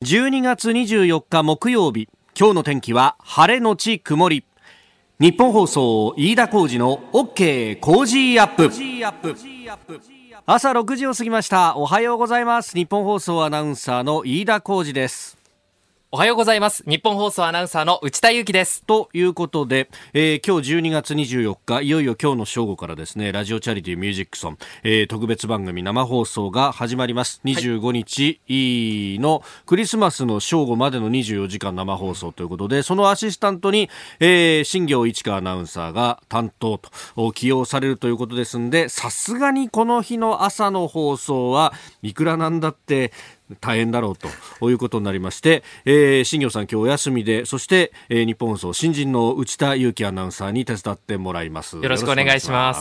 12月24日木曜日、今日の天気は晴れのち曇り。日本放送飯田浩司の OK 工事アップ。朝6時を過ぎました。おはようございます。日本放送アナウンサーの飯田浩司です。 おはようございます。日本放送アナウンサーの内田裕樹です。 ということで、今日12月24日、いよいよ今日の正午からですね、ラジオチャリティーミュージックソン、特別番組生放送が始まります。25日のクリスマスの正午までの24時間生放送ということで、そのアシスタントに、新業一華アナウンサーが担当と起用されるということですんで、さすがにこの日の朝の放送はいくらなんだって大変だろうということになりまして、新業さん今日お休みで、そして、日本放送新人の内田裕樹アナウンサーに手伝ってもらいます。 よろしくお願いします。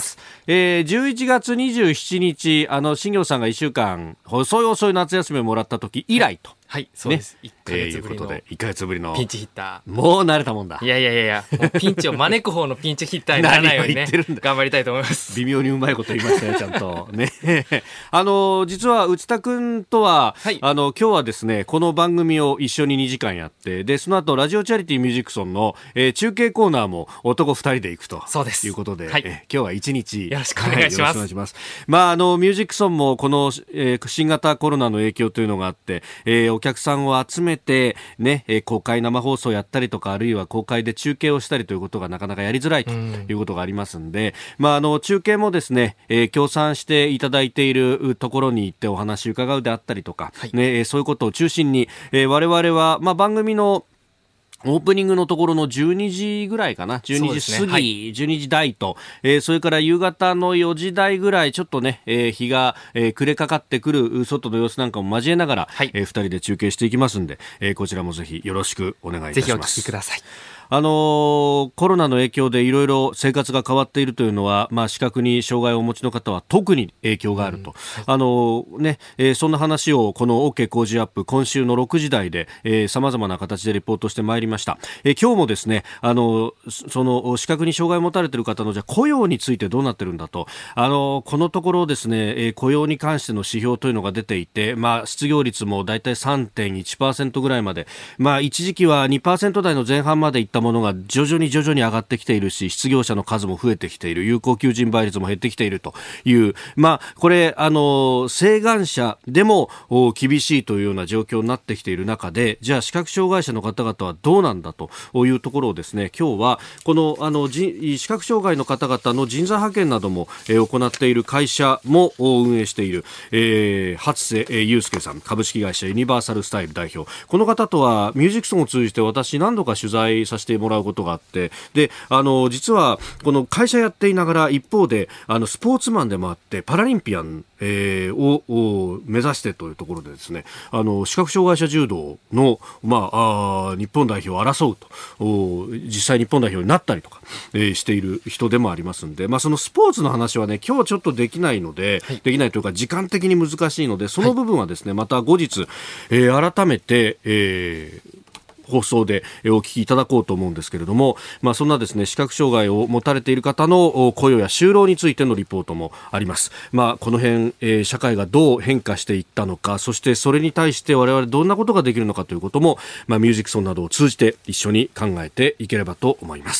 11月27日新業さんが1週間遅い夏休みをもらった時以来と、 はい、そうです。 1ヶ月ぶりの、1ヶ月ぶりのピンチヒッター。もう慣れたもんだ。 いや、もうピンチを招く方のピンチヒッターにならないようにね、頑張りたいと思います。 微妙にうまいこと言いましたね、ちゃんと。ね。実は内田くんとは、はい、今日はですね、この番組を一緒に2時間やって、で、その後、ラジオチャリティーミュージックソンの、中継コーナーも男2人で行くと。 そうです。 いうことで、 はい、 今日は1日。 よろしくお願いします。 よろしくお願いします。ミュージックソンもこの、新型コロナの影響というのがあって、お客さんを集めて、ね、公開生放送やったりとか、あるいは公開で中継をしたりということがなかなかやりづらいということがありますんで、中継もですね、協賛していただいているところに行ってお話を伺うであったりとか、はい、ね、そういうことを中心に、我々は、番組のオープニングのところの12時ぐらいかな、12時過ぎ、はい、12時台と、それから夕方の4時台ぐらい、ちょっとね、日が、暮れかかってくる外の様子なんかも交えながら、はい、2人で中継していきますんで、こちらもぜひよろしくお願いいたします。 ぜひお聞きください。 コロナの影響でいろいろ生活が変わっているというのは、視覚に障害をお持ちの方は特に影響があると、そんな話をこの OK 工事アップ今週の6時台で様々な形でリポートしてまいりました。今日もですね、その視覚に障害を持たれている方のじゃ雇用についてどうなってるんだと、このところですね、雇用に関しての指標というのが出ていて、失業率もだいたい 3.1% ぐらいまで、一時期は 2% 台の前半までいったものが徐々に上がってきているし、失業者の数も増えてきている、有効求人倍率も減ってきているという、これ晴眼者でも厳しいというような状況になってきている中で、じゃあ視覚障害者の方々はどうなんだというところをですね、今日はこの視覚障害の方々の人材派遣なども行っている会社も運営している、初瀬祐介さん、株式会社ユニバーサルスタイル代表、この方とはミュージックソンを通じて私何度か取材させてもらうことがあって、で実はこの会社やっていながら一方でスポーツマンでもあってパラリンピアン、を目指してというところでですね、視覚障害者柔道の、日本代表を争うと、実際日本代表になったりとか、している人でもありますので、そのスポーツの話はね、今日ちょっとできないので、はい、できないというか時間的に難しいので、その部分はですね、また後日、改めて、放送でお聞きいただこうと思うんですけれども、そんなですね、視覚障害を持たれている方の雇用や就労についてのリポートもあります。この辺、社会がどう変化していったのか、そしてそれに対して我々どんなことができるのかということも、ミュージックソンなどを通じて一緒に考えていければと思います。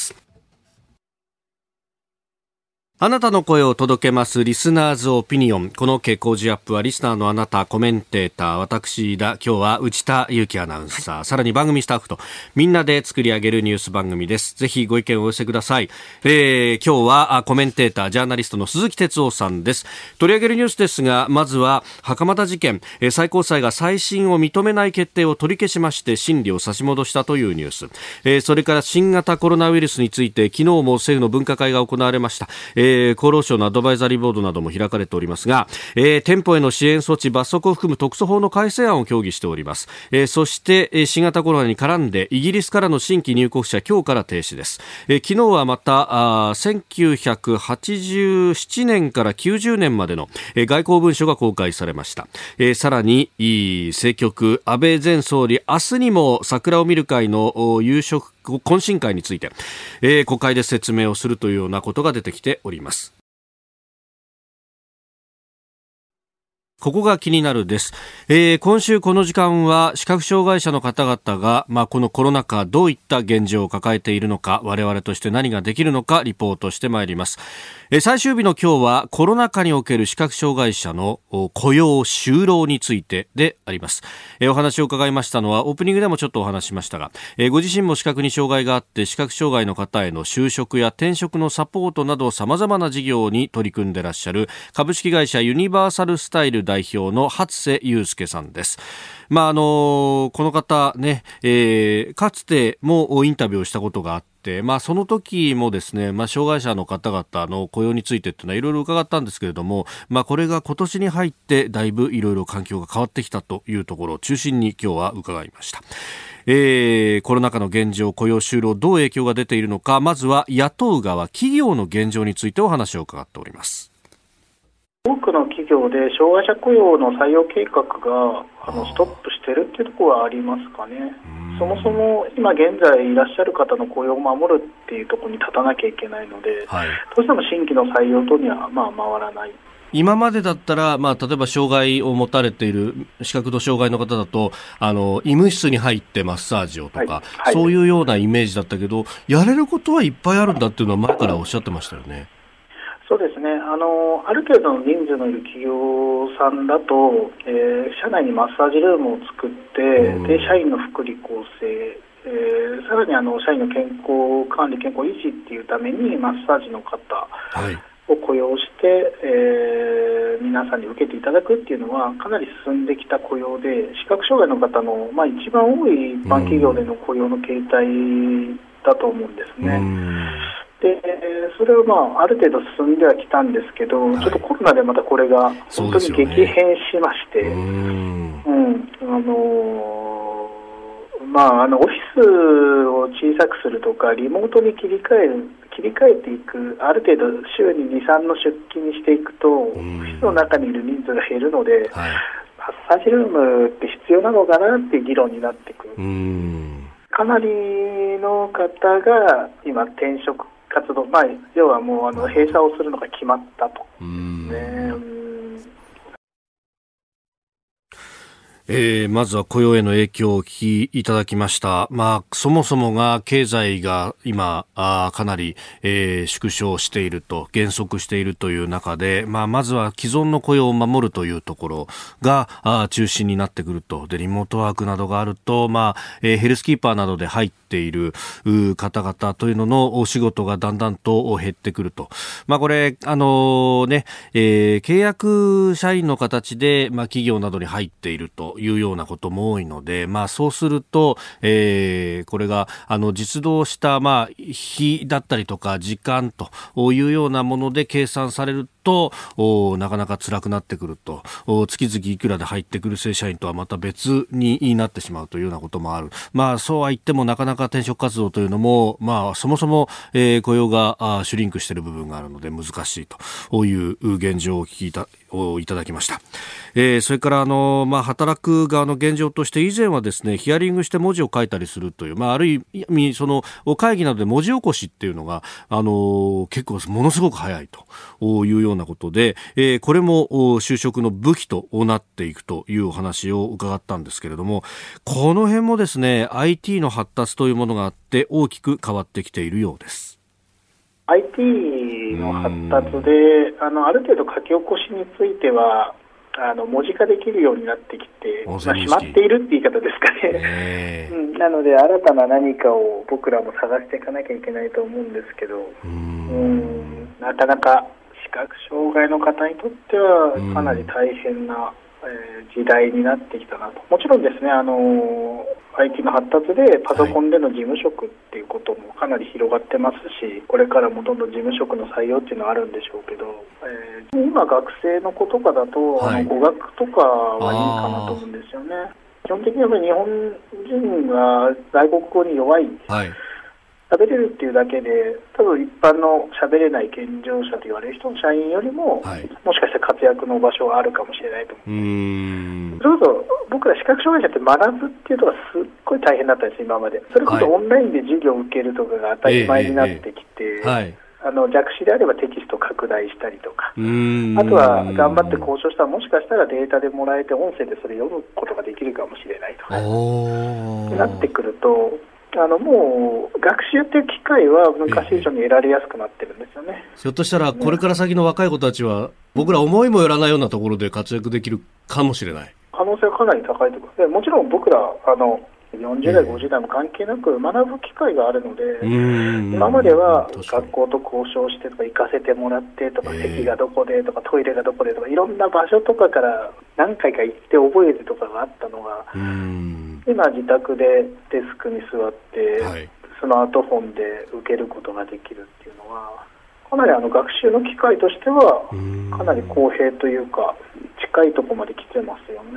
あなたの声を届けますリスナーズオピニオン。このOK工事アップはリスナーのあなた、コメンテーター、私だ、今日は内田裕樹アナウンサー、さらに番組スタッフとみんなで作り上げるニュース番組です。ぜひご意見をお寄せください。今日はコメンテーター、ジャーナリストの鈴木哲夫さんです。取り上げるニュースですが、まずは袴田事件、最高裁が再審を認めない決定を取り消しまして審理を差し戻したというニュース。それから新型コロナウイルスについて昨日も政府の分科会が行われました。厚労省のアドバイザリーボードなども開かれておりますが、店舗への支援措置罰則を含む特措法の改正案を協議しております。そして、新型コロナに絡んでイギリスからの新規入国者今日から停止です。昨日はまた1987年から90年までの、外交文書が公開されました。さらに政局安倍前総理明日にも桜を見る会の夕食懇親会について、国会で説明をするというようなことが出てきております。 ここが気になるです。今週この時間は視覚障害者の方々が、このコロナ禍どういった現状を抱えているのか、我々として何ができるのかリポートしてまいります。最終日の今日はコロナ禍における視覚障害者の雇用就労についてであります。お話を伺いましたのはオープニングでもちょっとお話しましたが、ご自身も視覚に障害があって視覚障害の方への就職や転職のサポートなど様々な事業に取り組んでいらっしゃる株式会社ユニバーサルスタイル代表の初瀬祐介さんです。この方ね、かつてもインタビューをしたことがあって、その時もですね、障害者の方々の雇用についてっていうのはいろいろ伺ったんですけれども、これが今年に入ってだいぶいろいろ環境が変わってきたというところを中心に今日は伺いました。コロナ禍の現状、雇用就労どう影響が出ているのか、まずは雇う側企業の現状についてお話を伺っております。 多くの企業で障害者雇用の採用計画がストップしているというところはありますかね。そもそも今現在いらっしゃる方の雇用を守るっていうところに立たなきゃいけないので、どうしても新規の採用等には回らない。 今までだったら、例えば障害を持たれている視覚と障害の方だと医務室に入ってマッサージをとか、そういうようなイメージだったけど、やれることはいっぱいあるんだっていうのは前からおっしゃってましたよね。 そうですね、ある程度の人数のいる企業さんだと、社内にマッサージルームを作って、で社員の福利厚生、さらに社員の健康管理、健康維持っていうためにマッサージの方を雇用して、皆さんに受けていただくっていうのはかなり進んできた雇用で、視覚障害の方の、一番多い一般企業での雇用の形態だと思うんですね。でそれはある程度進んではきたんですけど、ちょっとコロナでまたこれが本当に激変しまして、オフィスを小さくするとかリモートに切り替えていく、ある程度週に 2,3 の出勤にしていくと、オフィスの中にいる人数が減るので、マッサージルームって必要なのかなっていう議論になってくる。かなりの方が今転職活動、要はもう閉鎖をするのが決まったと。 まずは雇用への影響をお聞きいただきました。そもそもが経済が今かなり、縮小していると、減速しているという中で、まずは既存の雇用を守るというところが中心になってくると。でリモートワークなどがあると、ヘルスキーパーなどで入っている方々というののお仕事がだんだんと減ってくると。これ契約社員の形で、企業などに入っているというようなことも多いので、そうすると、これが実動した日だったりとか時間というようなもので計算されるとなかなか辛くなってくると、月々いくらで入ってくる正社員とはまた別になってしまうというようなこともある。そうは言ってもなかなか転職活動というのも、そもそも、雇用がシュリンクしている部分があるので難しいという現状をいただきました。それから働く側の現状として、以前はですねヒアリングして文字を書いたりするという、ある意味その会議などで文字起こしっていうのが結構ものすごく早いというようなことで、これも就職の武器となっていくというお話を伺ったんですけれども、この辺もですね IT の発達というものがあって大きく変わってきているようです。 IT の発達である程度書き起こしについては文字化できるようになってきて、しまっているって言い方ですかね、なので新たな何かを僕らも探していかなきゃいけないと思うんですけど、なかなか視覚障害の方にとってはかなり大変な、時代になってきたなと。もちろんですねIT の発達でパソコンでの事務職っていうこともかなり広がってますし、これからもどんどん事務職の採用っていうのはあるんでしょうけど、今学生の子とかだと、語学とかはいいかなと思うんですよね。基本的にやっぱり日本人が外国語に弱い、喋れるっていうだけで多分一般の喋れない健常者と言われる人の社員よりも、もしかしたら活躍の場所があるかもしれないと思う。それこそ僕ら視覚障害者って学ぶっていうのがすっごい大変だったんです今まで。それこそオンラインで授業を受けるとかが当たり前になってきて、 弱視であればテキスト拡大したりとか、あとは頑張って交渉したらもしかしたらデータでもらえて音声でそれ読むことができるかもしれないとかなってくると、もう学習っていう機会は昔以上に得られやすくなってるんですよね。 ひょっとしたらこれから先の若い子たちは、僕ら思いもよらないようなところで活躍できるかもしれない。 可能性はかなり高いところで、もちろん僕ら40代、50代も関係なく学ぶ機会があるので、今までは学校と交渉してとか行かせてもらってとか、席がどこでとかトイレがどこでとかいろんな場所とかから何回か行って覚えるとかがあったのが、今自宅でデスクに座って、スマートフォンで受けることができるっていうのはかなり学習の機会としてはかなり公平というか近いところまで来てますよね。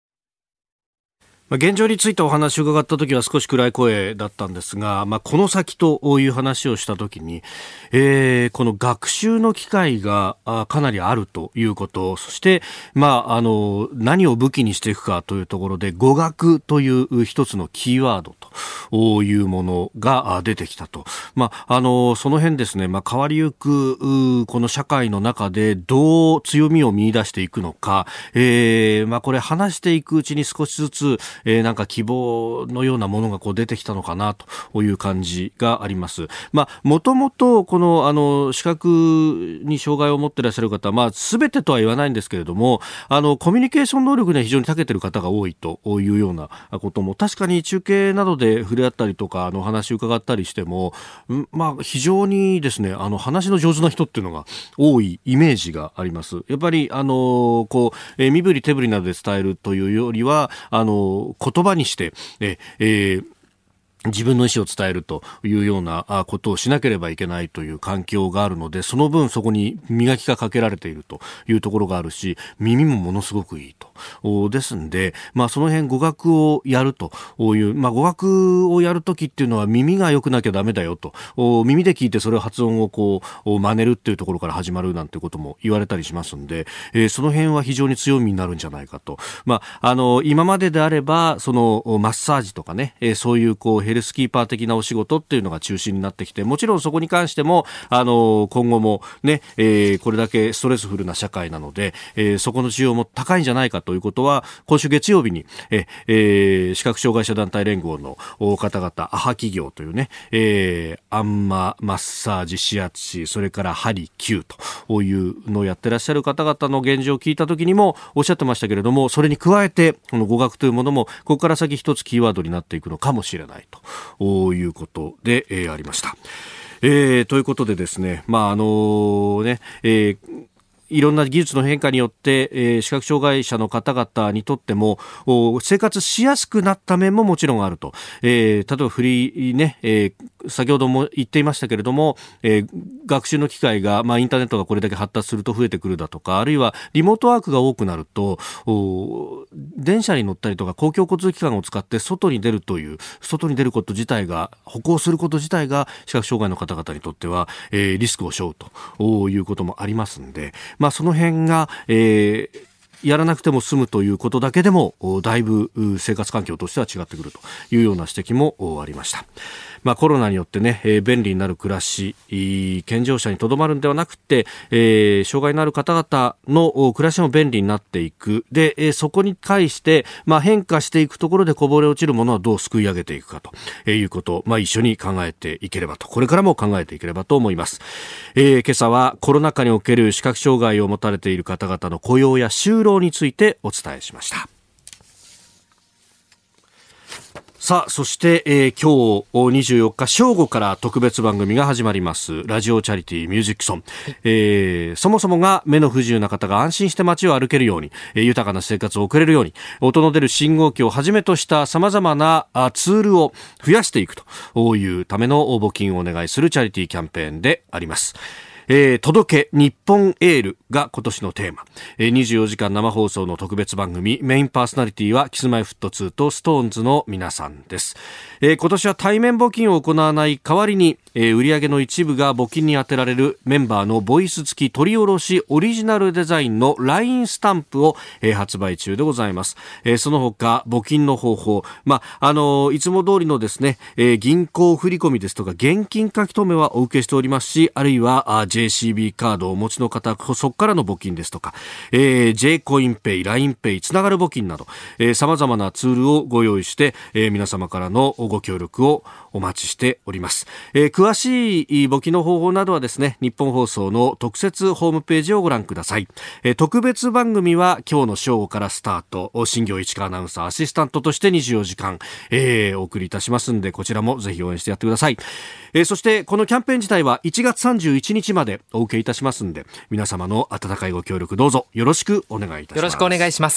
現状についてお話を伺ったときは少し暗い声だったんですが、この先という話をしたときに、この学習の機会がかなりあるということ、そして、何を武器にしていくかというところで、語学という一つのキーワードというものが出てきたと。その辺ですね、変わりゆくこの社会の中でどう強みを見出していくのか、これ話していくうちに少しずつなんか希望のようなものが出てきたのかなという感じがあります。もともとこの視覚に障害を持っていらっしゃる方、全てとは言わないんですけれども、コミュニケーション能力には非常に長けている方が多いというようなことも確かに中継などで触れ合ったりとかお話を伺ったりしても、非常にですね話の上手な人っていうのが多いイメージがあります。やっぱり身振り手振りなどで伝えるというよりは言葉にして自分の意思を伝えるというようなことをしなければいけないという環境があるので、その分そこに磨きがかけられているというところがあるし、耳もものすごくいいと。ですんで、その辺語学をやるという、語学をやるときっていうのは耳が良くなきゃダメだよと。耳で聞いてそれを発音を真似るっていうところから始まるなんてことも言われたりしますんで、その辺は非常に強みになるんじゃないかと。今までであれば、そのマッサージとかね、そういうヘルスキーパー的なお仕事っていうのが中心になってきて、もちろんそこに関しても今後もね、これだけストレスフルな社会なので、そこの需要も高いんじゃないかということは、今週月曜日に視覚障害者団体連合の方々、アハ企業というね、アンママッサージ指圧師、それからハリキューというのをやってらっしゃる方々の現状を聞いた時にもおっしゃってましたけれども、それに加えてこの語学というものもここから先一つキーワードになっていくのかもしれないということで、ありました。ということでですね、いろんな技術の変化によって、視覚障害者の方々にとっても生活しやすくなった面ももちろんあると。例えばフリーね、先ほども言っていましたけれども、学習の機会が、インターネットがこれだけ発達すると増えてくるだとか、あるいはリモートワークが多くなると電車に乗ったりとか公共交通機関を使って外に出ること自体が、歩行すること自体が視覚障害の方々にとっては、リスクを背負うということもありますんで、その辺が、やらなくても済むということだけでもだいぶ生活環境としては違ってくるというような指摘もありました。コロナによってね、便利になる暮らし、健常者にとどまるんではなくて、障害のある方々の暮らしも便利になっていく。で、そこに対して、変化していくところでこぼれ落ちるものはどうすくい上げていくかということを、一緒に考えていければと、これからも考えていければと思います。今朝はコロナ禍における視覚障害を持たれている方々の雇用や就労についてお伝えしました。さあ、そして、今日24日正午から特別番組が始まりますラジオチャリティーミュージックソン、そもそもが目の不自由な方が安心して街を歩けるように、豊かな生活を送れるように、音の出る信号機をはじめとした様々なツールを増やしていくというための募金をお願いするチャリティーキャンペーンであります。 届け日本エールが今年のテーマ、24時間生放送の特別番組、メインパーソナリティはキスマイフット2とストーンズの皆さんです。今年は対面募金を行わない代わりに、売上の一部が募金に充てられるメンバーのボイス付き取り下ろしオリジナルデザインの LINE スタンプを、発売中でございます。その他募金の方法、いつも通りのですね、銀行振込ですとか現金書き留めはお受けしておりますし、あるいはJCB カードをお持ちの方、そこからの募金ですとか、J コインペイ、LINE ペイ、つながる募金など、様々なツールをご用意して、皆様からのご協力をお待ちしております。詳しい募金の方法などはですね、日本放送の特設ホームページをご覧ください。特別番組は今日の正午からスタート、新業市川アナウンサーアシスタントとして24時間、お送りいたしますんで、こちらもぜひ応援してやってください。そしてこのキャンペーン自体は1月31日までお受けいたしますんで、皆様の温かいご協力どうぞよろしくお願いいたします。 よろしくお願いします。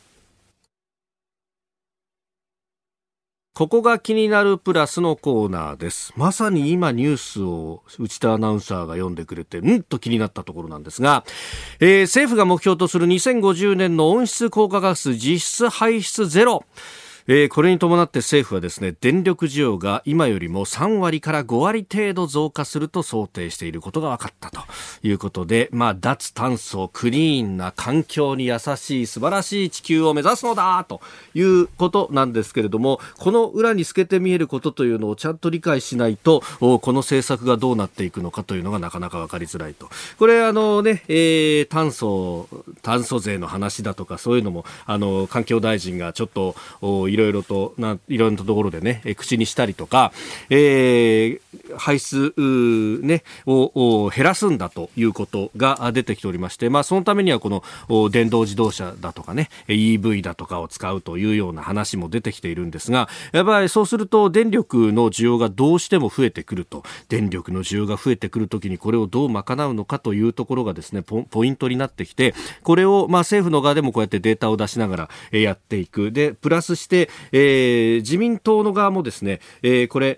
ここが気になるプラスのコーナーです。まさに今ニュースを内田アナウンサーが読んでくれてと気になったところなんですが、政府が目標とする2050年の温室効果ガス実質排出ゼロ、これに伴って政府はですね、電力需要が今よりも3割から5割程度増加すると想定していることが分かったということで、脱炭素、クリーンな環境に優しい素晴らしい地球を目指すのだということなんですけれども、この裏に透けて見えることというのをちゃんと理解しないと、この政策がどうなっていくのかというのがなかなか分かりづらいと。これ炭素税の話だとかそういうのも環境大臣がちょっといろんなところでね、口にしたりとか、排出、を減らすんだということが出てきておりまして、そのためにはこの電動自動車だとかね、EV だとかを使うというような話も出てきているんですが、やっぱりそうすると電力の需要がどうしても増えてくると、電力の需要が増えてくるときにこれをどう賄うのかというところがですね、ポイントになってきて、これを政府の側でもこうやってデータを出しながらやっていく。でプラスして自民党の側もですね、これ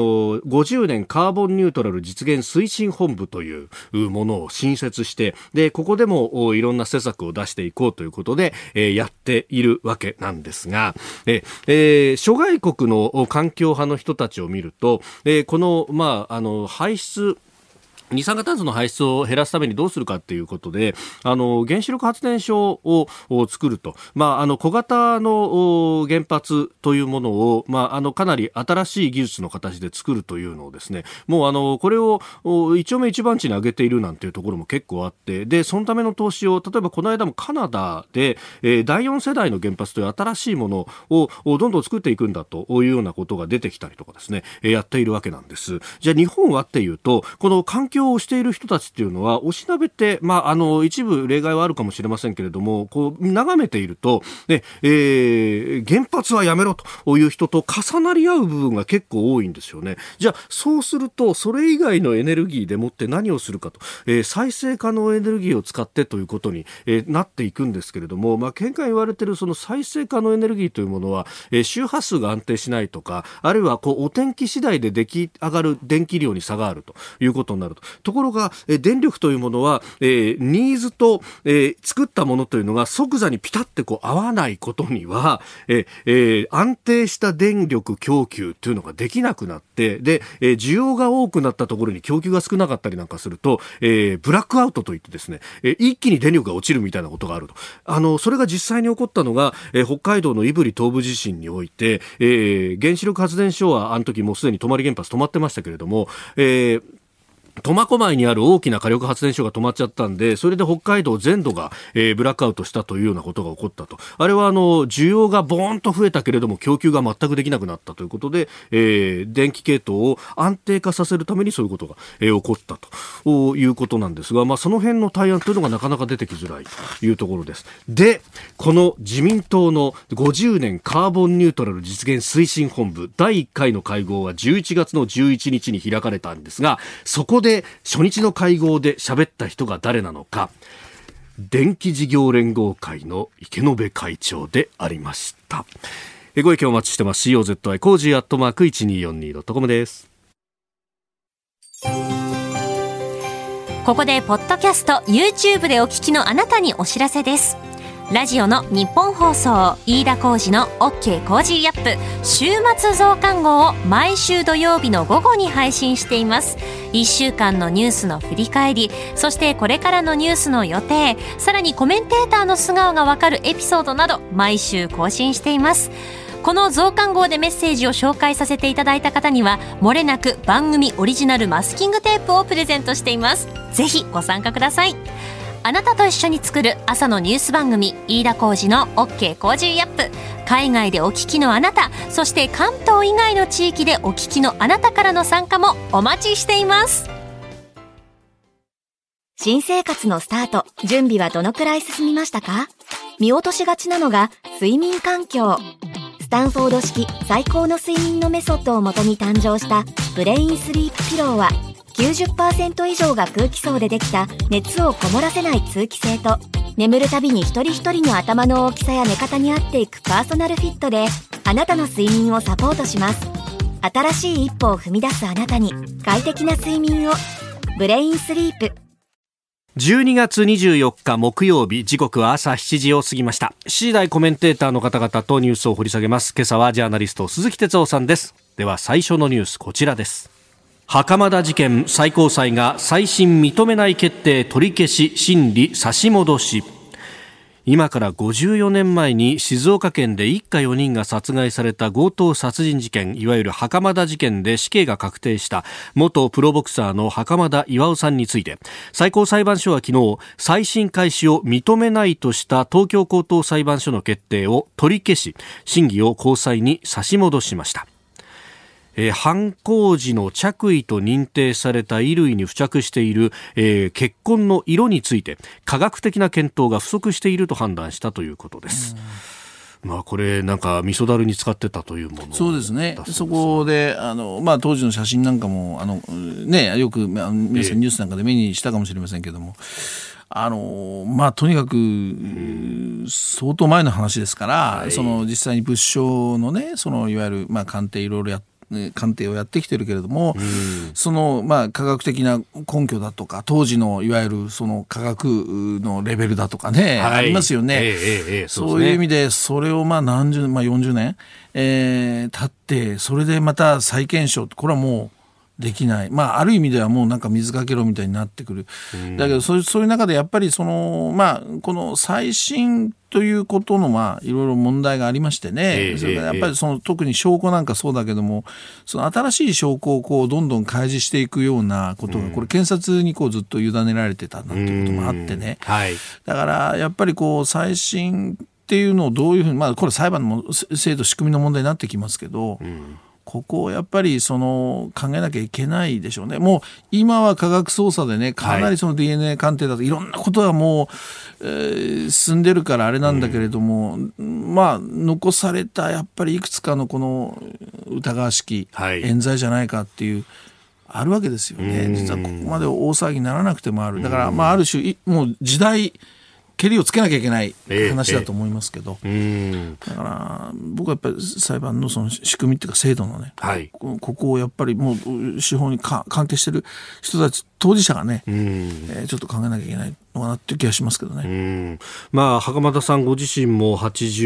50年カーボンニュートラル実現推進本部というものを新設して、でここでもいろんな施策を出していこうということで、やっているわけなんですが、諸外国の環境派の人たちを見ると、この排出二酸化炭素の排出を減らすためにどうするかということで、原子力発電所を作ると、小型の原発というものを、かなり新しい技術の形で作るというのをですね、もうこれを一丁目一番地に上げているなんていうところも結構あって、でそのための投資を、例えばこの間もカナダで、第4世代の原発という新しいものをどんどん作っていくんだというようなことが出てきたりとかですね、やっているわけなんです。じゃあ日本はっていうと、この環境をしている人たちっていうのはおしなべて、一部例外はあるかもしれませんけれども、こう眺めていると、原発はやめろという人と重なり合う部分が結構多いんですよね。じゃあそうするとそれ以外のエネルギーでもって何をするかと、再生可能エネルギーを使ってということに、なっていくんですけれども、見解言われているその再生可能エネルギーというものは、周波数が安定しないとか、あるいはお天気次第で出来上がる電気量に差があるということになるところが、電力というものは、ニーズと、作ったものというのが即座にピタッて合わないことには、安定した電力供給というのができなくなって、で、需要が多くなったところに供給が少なかったりなんかすると、ブラックアウトといってですね、一気に電力が落ちるみたいなことがあると。それが実際に起こったのが、北海道の胆振東部地震において、原子力発電所はあの時もうすでに泊原発止まってましたけれども、苫小牧にある大きな火力発電所が止まっちゃったんで、それで北海道全土が、ブラックアウトしたというようなことが起こったと。あれは需要がボーンと増えたけれども供給が全くできなくなったということで、電気系統を安定化させるためにそういうことが、起こったということなんですが、その辺の対案というのがなかなか出てきづらいというところです。で、この自民党の50年カーボンニュートラル実現推進本部第1回の会合は11月の11日に開かれたんですが、そこで初日の会合で喋った人が誰なのか、電気事業連合会の池延会長でありました。ご意見お待ちしてます。COZY コージー@1242.com です。 ここでポッドキャスト YouTube でお聞きのあなたにお知らせです。ラジオの日本放送飯田浩司の OK コージーアップ週末増刊号を毎週土曜日の午後に配信しています。1週間のニュースの振り返り、そしてこれからのニュースの予定、さらにコメンテーターの素顔がわかるエピソードなど毎週更新しています。この増刊号でメッセージを紹介させていただいた方には漏れなく番組オリジナルマスキングテープをプレゼントしています。ぜひご参加ください。あなたと一緒に作る朝のニュース番組飯田浩司の OK コージーアップ。海外でお聞きのあなた、そして関東以外の地域でお聞きのあなたからの参加もお待ちしています。 新生活のスタート、準備はどのくらい進みましたか？見落としがちなのが睡眠環境。スタンフォード式最高の睡眠のメソッドをもとに誕生したブレインスリープピローは、90% 以上が空気層でできた熱をこもらせない通気性と、眠るたびに一人一人の頭の大きさや寝方に合っていくパーソナルフィットで、あなたの睡眠をサポートします。新しい一歩を踏み出すあなたに快適な睡眠を。ブレインスリープ。 12月24日木曜日、時刻は朝7時を過ぎました。7時台コメンテーターの方々とニュースを掘り下げます。今朝はジャーナリスト鈴木哲夫さんです。では最初のニュース、こちらです。袴田事件、最高裁が再審認めない決定取り消し、審理差し戻し。今から54年前に静岡県で一家4人が殺害された強盗殺人事件、いわゆる袴田事件で死刑が確定した元プロボクサーの袴田巌さんについて、最高裁判所は昨日、再審開始を認めないとした東京高等裁判所の決定を取り消し、審議を高裁に差し戻しました。犯行時の着衣と認定された衣類に付着している、血痕の色について科学的な検討が不足していると判断したということです。まあ、これなんか味噌だるに使ってたというもの。 そうですね。そこで当時の写真なんかもよく皆さんニュースなんかで目にしたかもしれませんけども、とにかく相当前の話ですから、はい、実際に物証のね、いわゆる鑑定いろいろ鑑定をやってきてるけれども、科学的な根拠だとか、当時のいわゆる科学のレベルだとかね、はい、ありますよね。そういう意味でそれを40年、経ってそれでまた再検証、これはもうできない。ある意味ではもうなんか水かけろみたいになってくる。だけどそういう中でやっぱりこの再審ということのいろいろ問題がありましてね。それからやっぱり特に証拠なんかそうだけども、新しい証拠をどんどん開示していくようなことが、これ検察にずっと委ねられてたなんていうこともあってね。だからやっぱり再審っていうのをどういうふうに、これ裁判の制度仕組みの問題になってきますけど、ここをやっぱり考えなきゃいけないでしょうね。もう今は科学捜査でね、かなりDNA 鑑定だといろんなことがもう、進んでるからあれなんだけれども、残されたやっぱりいくつかのこの疑わしき冤罪じゃないかっていう、あるわけですよね。実はここまで大騒ぎにならなくてもある。だからある種もう時代けりをつけなきゃいけない話だと思いますけど、だから僕はやっぱり裁判の仕組みっていうか制度のね、ここをやっぱりもう司法に関係してる人たち当事者がね、ちょっと考えなきゃいけないのかなっていう気がしますけどね。 袴田さんご自身も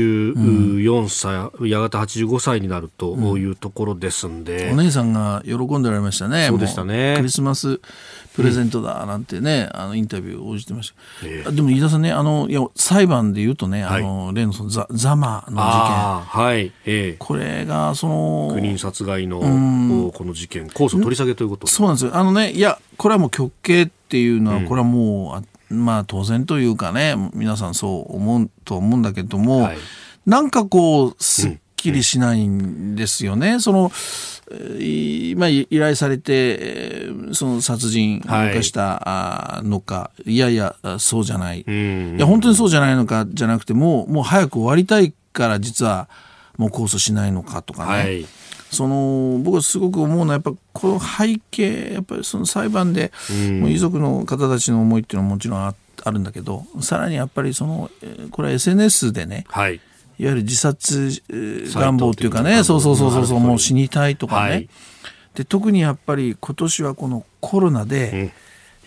84歳、やがて85歳になるというところですんで、 お姉さんが喜んでられましたね。 そうでしたね。 クリスマスプレゼントだなんてね、インタビューを応じてました。でも飯田さんね、裁判で言うとね、例のザマの事件、これが 9人殺害のこの事件、控訴取り下げということ。 そうなんですよ。いやこれはもう極刑っていうのは、これはもう当然というかね、皆さんそう思うと思うんだけども、なんかすっきりしないんですよね。依頼されて殺人を犯したのか、いやそうじゃない、いや本当にそうじゃないのかじゃなくて、もう早く終わりたいから実はもう控訴しないのかとかね、僕はすごく思うのはやっぱこの背景、やっぱり裁判で、もう遺族の方たちの思いっていうのはもちろんあるんだけど、さらにやっぱりこれは SNS でね、いわゆる自殺願望っていうかね、そうもう死にたいとかね、で特にやっぱり今年はこのコロナで、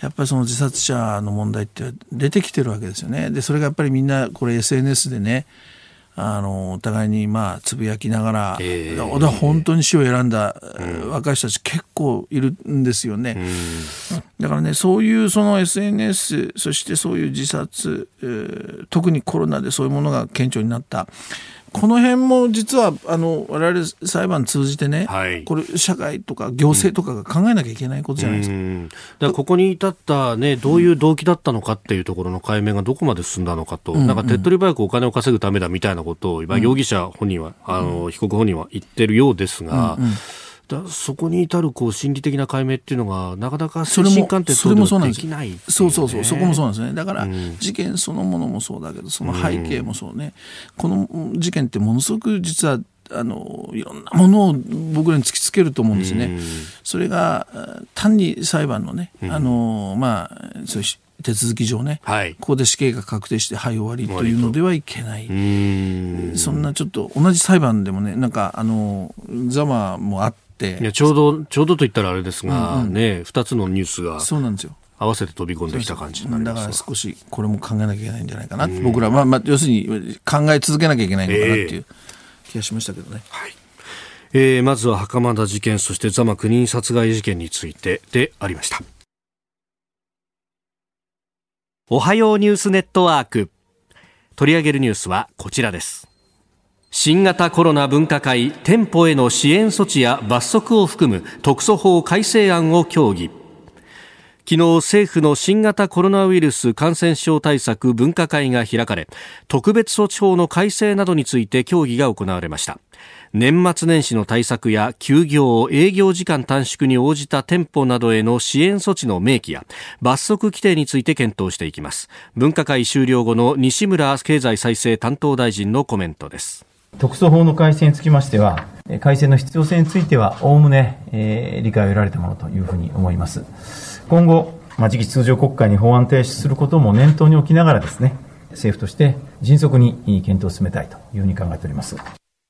やっぱりその自殺者の問題って出てきてるわけですよね。でそれがやっぱりみんなこれ SNS でねお互いにつぶやきながら、本当に死を選んだ若い人たち結構いるんですよね。だからねそういうその SNS そしてそういう自殺、特にコロナでそういうものが顕著になったこの辺も実は我々裁判通じてね、これ社会とか行政とかが考えなきゃいけないことじゃないですか。 だからここに至った、ね、どういう動機だったのかっていうところの解明がどこまで進んだのかと、なんか手っ取り早くお金を稼ぐためだみたいなことを今容疑者本人は、被告本人は言ってるようですが、そこに至る心理的な解明っていうのがなかなか精神鑑定とでもできないっていうね。 そこもそうなんですね。だから、事件そのものもそうだけどその背景もそうね、この事件ってものすごく実はいろんなものを僕らに突きつけると思うんですね。それが単に裁判のね、そういう手続き上ね、ここで死刑が確定して終わりというのではいけない。そんなちょっと同じ裁判でもねなんかざまもあっていやちょうどと言ったらあれですが、2つのニュースがそうなんですよ。 合わせて飛び込んできた感じになります。 だから少しこれも考えなきゃいけないんじゃないかなって僕ら要するに考え続けなきゃいけないのかなっていう気がしましたけどね。 まずは袴田事件そして座間9人殺害事件についてでありました。おはようニュースネットワーク、取り上げるニュースはこちらです。新型コロナ分科会店舗への支援措置や罰則を含む特措法改正案を協議。昨日政府の新型コロナウイルス感染症対策分科会が開かれ、特別措置法の改正などについて協議が行われました。年末年始の対策や休業・営業時間短縮に応じた店舗などへの支援措置の明記や罰則規定について検討していきます。分科会終了後の西村経済再生担当大臣のコメントです。 特措法の改正につきましては、改正の必要性についてはおおむね、理解を得られたものというふうに思います。今後、次期通常国会に法案提出することも念頭に置きながらですね、政府として迅速に検討を進めたいというふうに考えております。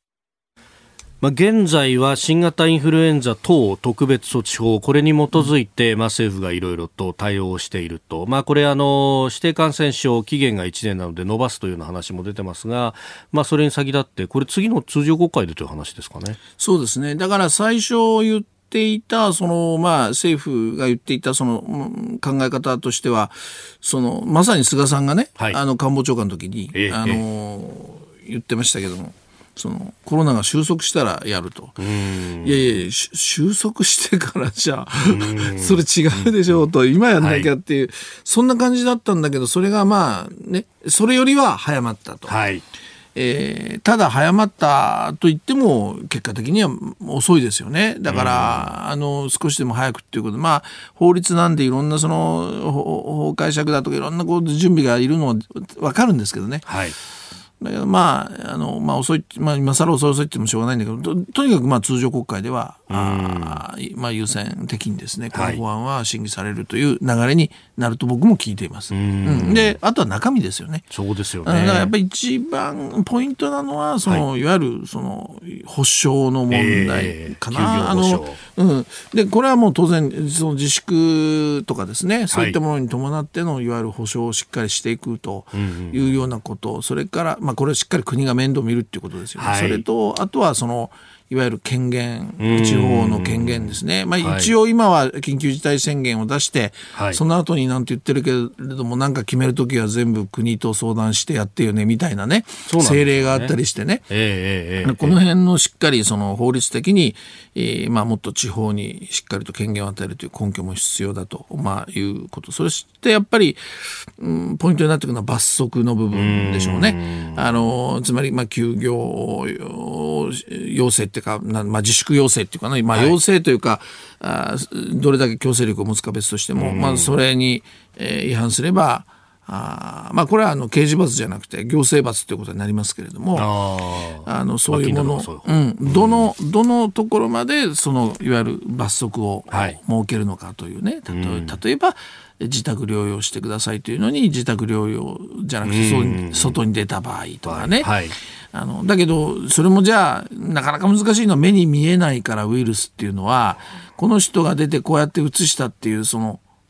現在は新型インフルエンザ等特別措置法、これに基づいて、政府がいろいろと対応していると。これ指定感染症期限が1年なので伸ばすというような話も出てますが、それに先立ってこれ次の通常国会でという話ですかね。 そうですね。だから最初言っていた政府が言っていたその考え方としてはまさに菅さんがね、官房長官の時に、言ってましたけども、コロナが収束したらやると。いや収束してからじゃそれ違うでしょうと、今やんなきゃっていう、そんな感じだったんだけど、それがそれよりは早まったと。ただ早まったと言っても結果的には遅いですよね。だから少しでも早くっていうことで、法律なんでいろんな法解釈だとかいろんな準備がいるのは分かるんですけどね。だけど遅い、今更遅いって言ってもしょうがないんだけど、とにかく通常国会では優先的にですね、この法案は審議されるという流れになると僕も聞いています。であとは中身ですよね。 そうですよね。 だからやっぱり一番ポイントなのはいわゆる保証の問題かな。でこれはもう当然自粛とかですね、そういったものに伴ってのいわゆる保証をしっかりしていくというようなこと、それからこれをしっかり国が面倒見るっていうことですよね。それとあとはいわゆる権限、地方の権限ですね。一応今は緊急事態宣言を出して、その後になんて言ってるけれども、なんか決めるときは全部国と相談してやってよねみたいなね、政令があったりしてね。この辺のしっかり法律的に、もっと地方にしっかりと権限を与えるという根拠も必要だと、いうこと。そしてやっぱり、ポイントになってくるのは罰則の部分でしょうね。つまり休業要請っていうか、自粛要請っていうかな、要請というか、どれだけ強制力を持つか別としても、それに、違反すればこれは刑事罰じゃなくて行政罰ということになりますけれども、そういうもの、どのところまでいわゆる罰則を設けるのかというね、例えば自宅療養してくださいというのに自宅療養じゃなくて外に出た場合とかね、だけどそれもじゃあなかなか難しいのは、目に見えないからウイルスっていうのはこの人が出てこうやって移したっていう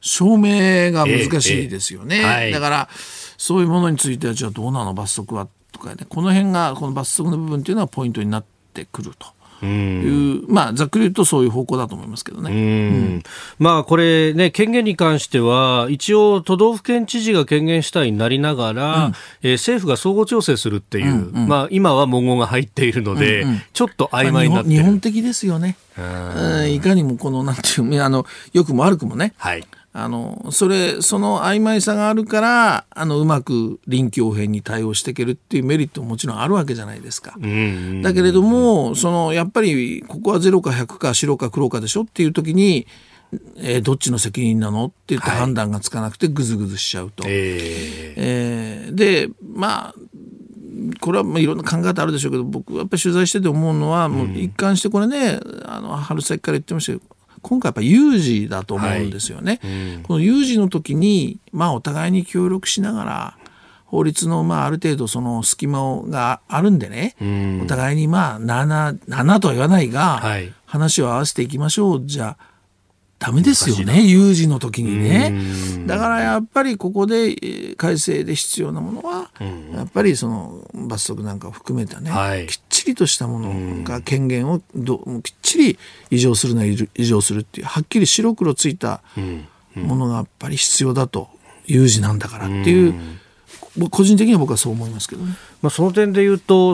証明が難しいですよね、 はい、 だからそういうものについてはじゃあどうなの罰則はとかね、この辺がこの罰則の部分というのはポイントになってくるという、まあ、ざっくり言うとそういう方向だと思いますけどね。 まあこれね、権限に関しては一応都道府県知事が権限主体になりながら、政府が相互調整するっていう、まあ、今は文言が入っているので、ちょっと曖昧になっている、 日本的ですよね。いかにもこのなんていう良くも悪くもね、はい、その曖昧さがあるからうまく臨機応変に対応していけるっていうメリットももちろんあるわけじゃないですか。だけれどもやっぱりここは0か100か白か黒かでしょっていう時に、どっちの責任なのって言って判断がつかなくてグズグズしちゃうと、でまあこれはいろんな考え方あるでしょうけど、僕やっぱり取材してて思うのは、もう一貫してこれね春先から言ってましたけど、今回やっぱり有事だと思うんですよね、この有事の時に、まあ、お互いに協力しながら法律の、まあ、ある程度その隙間があるんでね、お互いにまあ7とは言わないが、はい、話を合わせていきましょうじゃダメですよね、有事の時にね。だからやっぱりここで改正で必要なものは、やっぱりその罰則なんかを含めたね、はい、きっちりとしたものが権限をきっちり移譲するなら移譲するっていうはっきり白黒ついたものがやっぱり必要だと、有事なんだからっていう、個人的には僕はそう思いますけどね。 まあ、その点で言うと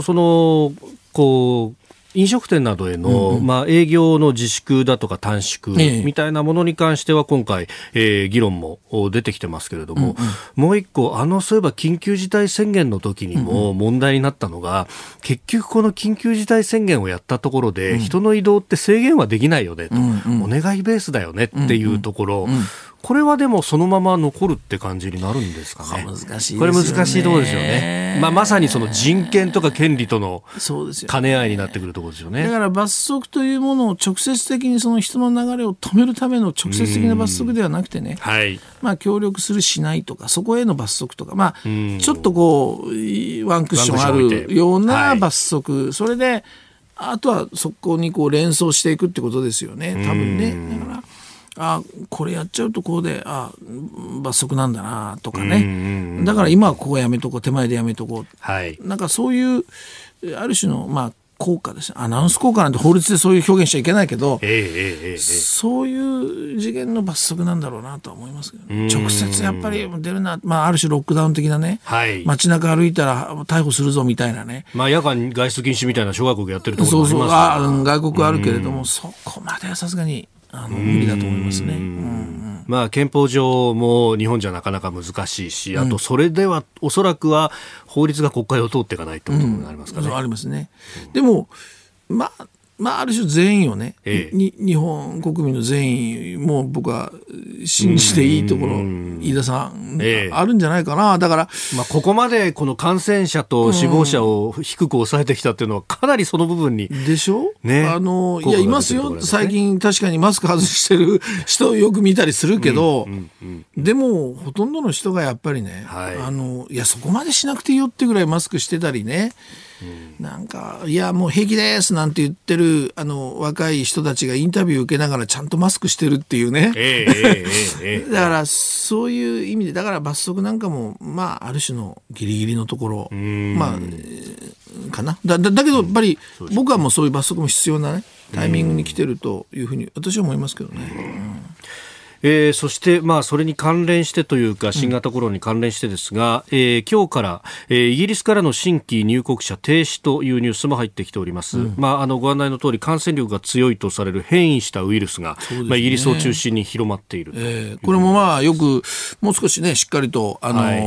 飲食店などへの、まあ、営業の自粛だとか短縮みたいなものに関しては今回、議論も出てきてますけれども、もう一個そういえば緊急事態宣言の時にも問題になったのが、結局この緊急事態宣言をやったところで、人の移動って制限はできないよねと、お願いベースだよねっていうところ、これはでもそのまま残るって感じになるんですかね。 難しいですよね。 これ難しいところですよね。まさにその人権とか権利との兼ね合いになってくるところですよね。 だから罰則というものを直接的にその人の流れを止めるための直接的な罰則ではなくてね、はい、まあ、協力するしないとかそこへの罰則とか、まあ、ちょっとワンクッションあるような罰則、それであとはそこに連想していくってことですよね、多分ね。だからこれやっちゃうとこうで罰則なんだなとかね、だから今はここやめとこう、手前でやめとこう、はい、なんかそういうある種のまあ効果ですね。アナウンス効果なんて法律でそういう表現しちゃいけないけど、そういう次元の罰則なんだろうなとは思いますけど、ね、直接やっぱり出るな、まあ、ある種ロックダウン的なね、はい、街中歩いたら逮捕するぞみたいなね、 まあ、夜間外出禁止みたいな小学校やってるところもありますから、 外国あるけれども、そこまではさすがに無理だと思いますね。 まあ、憲法上も日本じゃなかなか難しいし、あとそれではおそらくは法律が国会を通っていかないということになりますかね。 ありますね。でもまあ、ある種全員をね、日本国民の全員も僕は信じていいところ、飯田さん、あるんじゃないかな。だから、 まあ、ここまでこの感染者と死亡者を低く抑えてきたっていうのはかなりその部分にでしょ、ね、いやいますよ、最近確かにマスク外してる人をよく見たりするけど、でもほとんどの人がやっぱりね、いやそこまでしなくていいよってぐらいマスクしてたりね、なんかいやもう平気ですなんて言ってる若い人たちがインタビュー受けながらちゃんとマスクしてるっていうね、だからそういう意味で、だから罰則なんかもまあある種のギリギリのところ、まあかな。だけどやっぱり僕はもうそういう罰則も必要なねタイミングに来てるというふうに私は思いますけどね。 そして、まあ、それに関連してというか新型コロナに関連してですが、今日から、イギリスからの新規入国者停止というニュースも入ってきております、まあ、ご案内の通り感染力が強いとされる変異したウイルスが、まあ、イギリスを中心に広まっている、 これもまあよくもう少しねしっかりと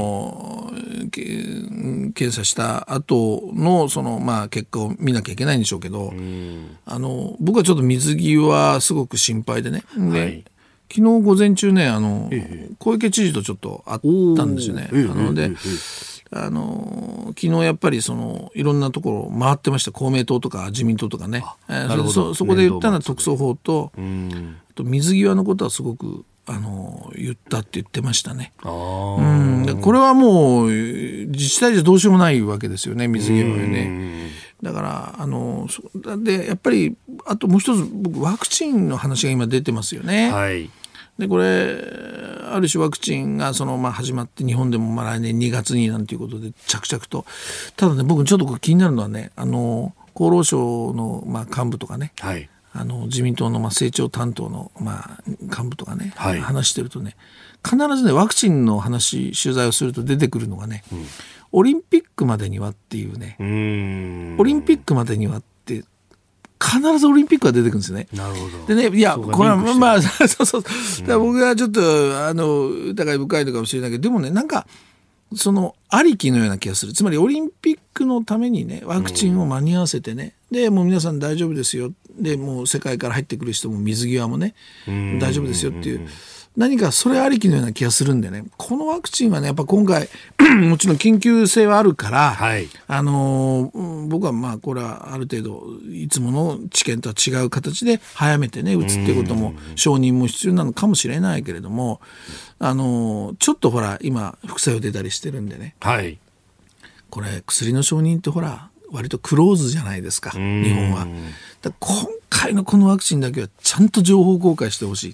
検査した後のまあ結果を見なきゃいけないんでしょうけど、僕はちょっと水際すごく心配でね、昨日午前中ね小池知事とちょっと会ったんですよね。で昨日やっぱりいろんなところ回ってました。公明党とか自民党とかね、そこで言ったのは特措法と、あと水際のことはすごく言ったって言ってましたね。これはもう自治体じゃどうしようもないわけですよね、水際はね。だからでやっぱりあともう一つ僕ワクチンの話が今出てますよね。 でこれある種ワクチンが始まって日本でも来年2月になんていうことで着々と、ただね僕ちょっと気になるのはね、厚労省の幹部とかね、はい、自民党の政調担当の幹部とかね、はい、話してるとね、必ずねワクチンの取材をすると出てくるのがね、オリンピックまでにはっていうね、オリンピックまでにはって必ずオリンピックが出てくるんですよね。なるほど。でね、いやこれはそうだから僕はちょっと疑い深いのかもしれないけど、でもねなんかありきのような気がする。つまりオリンピックのためにねワクチンを間に合わせてね、でもう皆さん大丈夫ですよ、でもう世界から入ってくる人も水際もね大丈夫ですよっていう、何かそれありきのような気がするんでね、このワクチンはねやっぱ今回もちろん緊急性はあるから、はい、僕はこれはある程度いつもの治験とは違う形で早めてね打つっていうことも承認も必要なのかもしれないけれども、ちょっとほら今副作用出たりしてるんでね、はい、これ薬の承認ってほら割とクローズじゃないですか日本は。だ今回のこのワクチンだけはちゃんと情報公開してほしい。